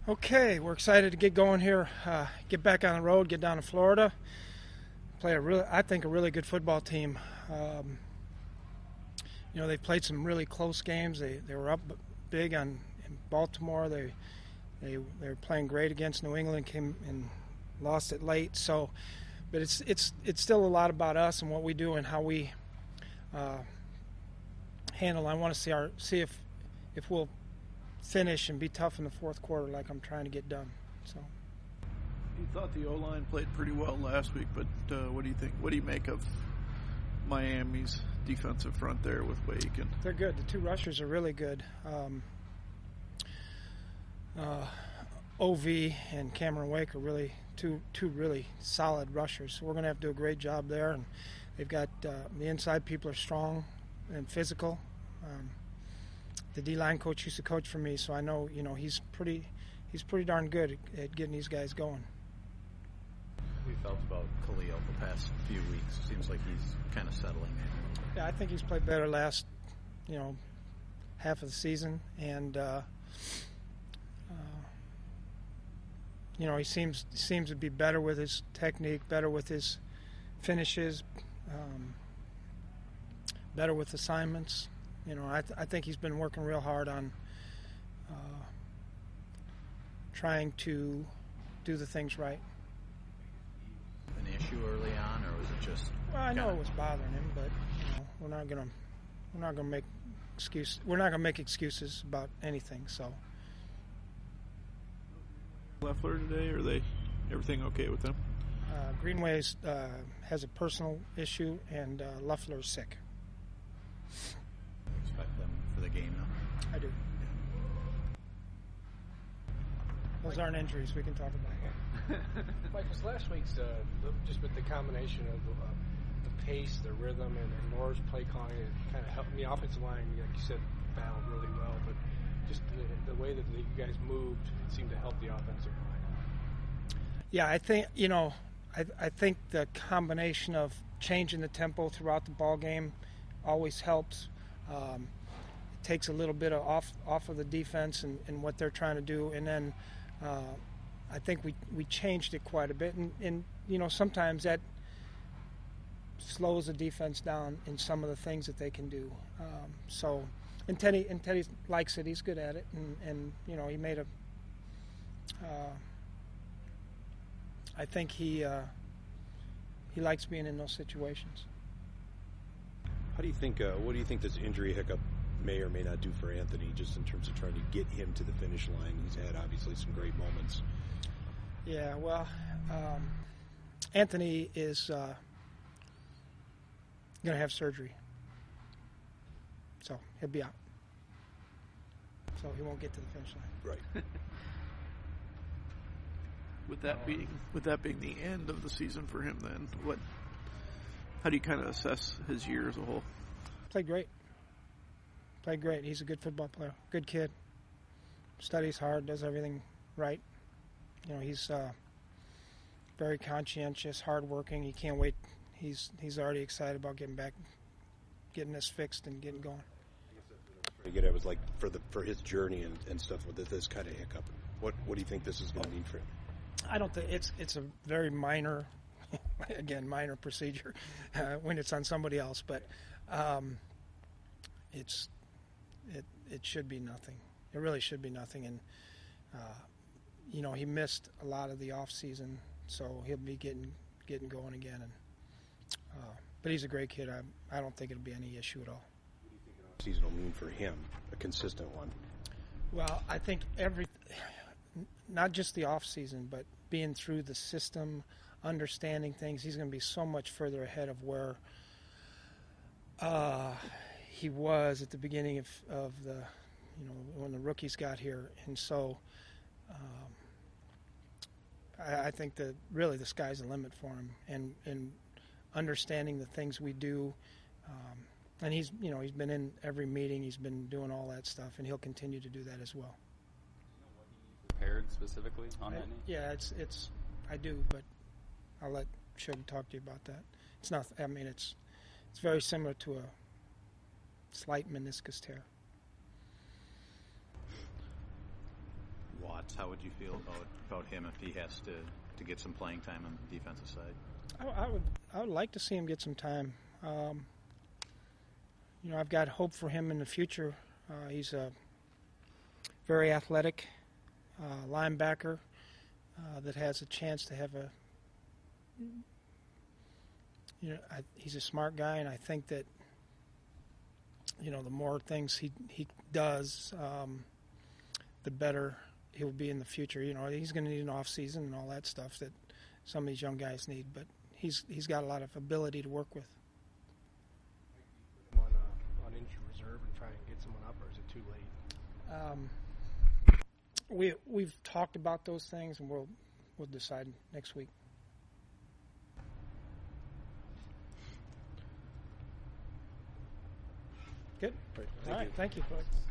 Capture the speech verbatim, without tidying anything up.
Okay, we're excited to get going here, uh, get back on the road, get down to Florida, play a really, I think, a really good football team. Um, you know, they've played some really close games. They they were up big on in Baltimore. They they they were playing great against New England, came and lost it late. So, but it's it's it's still a lot about us and what we do and how we uh, handle. I want to see our see if if we'll finish and be tough in the fourth quarter like I'm trying to get done. So you thought the O-line played pretty well last week, but uh, what do you think? What do you make of Miami's defensive front there with Wake? And they're good. The two rushers are really good. Um, uh, O V and Cameron Wake are really two two really solid rushers. So we're going to have to do a great job there. And they've got uh, the inside people are strong and physical. Um, The D-line coach used to coach for me, so I know, you know, he's pretty he's pretty darn good at, at getting these guys going. We felt about Khalil the past few weeks. Seems like he's kind of settling in. Yeah, I think he's played better last, you know, half of the season, and uh, uh, you know, he seems seems to be better with his technique, better with his finishes, um, better with assignments. You know, I, th- I think he's been working real hard on uh, trying to do the things right. An issue early on, or was it just? Well, I know it was bothering him, but you know, we're not gonna we're not gonna make excuse we're not gonna make excuses about anything. So. Leffler today, or are they everything okay with them? Uh, Greenway's uh, has a personal issue, and uh, Leffler's sick. Expect them for the game now? I do. Those aren't injuries we can talk about. Mike, was last week's uh, just with the combination of uh, the pace, the rhythm, and, and Nora's play calling, it kind of helped. The offensive line, like you said, battled really well, but just the, the way that the, you guys moved seemed to help the offensive line. Yeah, I think you know, I, I think the combination of changing the tempo throughout the ball game always helps. Um, it takes a little bit of off off of the defense and, and what they're trying to do, and then uh, I think we, we changed it quite a bit, and, and you know sometimes that slows the defense down in some of the things that they can do. Um, so, and Teddy and Teddy likes it; he's good at it, and, and you know he made a. Uh, I think he uh, he likes being in those situations. How do you think? Uh, what do you think this injury hiccup may or may not do for Anthony, just in terms of trying to get him to the finish line? He's had obviously some great moments. Yeah, well, um, Anthony is uh, going to have surgery, so he'll be out. So he won't get to the finish line. Right. With that being with that being the end of the season for him, then what? How do you kind of assess his year as a whole? Played great. Played great. He's a good football player. Good kid. Studies hard. Does everything right. You know, he's uh, very conscientious, hardworking. He can't wait. He's he's already excited about getting back, getting this fixed and getting going. I guess that's what I was trying to get at was like for the for his journey and, and stuff with this kind of hiccup. What what do you think this is going to mean for him? I don't think it's it's a very minor. Again, minor procedure uh, when it's on somebody else, but um, it's it it should be nothing. It really should be nothing, and uh, you know he missed a lot of the off season, so he'll be getting getting going again. And uh, but he's a great kid. I I don't think it'll be any issue at all. What do you think an off season will mean for him? A consistent one. Well, I think every not just the off season, but being through the system. Understanding things, he's going to be so much further ahead of where uh, he was at the beginning of, of the, you know, when the rookies got here. And so um, I, I think that really the sky's the limit for him, and, and understanding the things we do. Um, and he's, you know, he's been in every meeting, he's been doing all that stuff, and he'll continue to do that as well. Do you know what he prepared specifically on that knee? Yeah, it's, it's, I do, but I'll let Shug talk to you about that. It's not. I mean, it's it's very similar to a slight meniscus tear. Watt thoughts? How would you feel about, about him if he has to, to get some playing time on the defensive side? I, I would I would like to see him get some time. Um, you know, I've got hope for him in the future. Uh, he's a very athletic uh, linebacker uh, that has a chance to have a, you know, I, he's a smart guy, and I think that, you know, the more things he he does, um, the better he'll be in the future. You know, he's going to need an off season and all that stuff that some of these young guys need, but he's he's got a lot of ability to work with. Put him on, uh, on injury reserve and try and get someone up, or is it too late? Um, we we've talked about those things, and we'll we'll decide next week. Good. Right. All right. you. Thank you.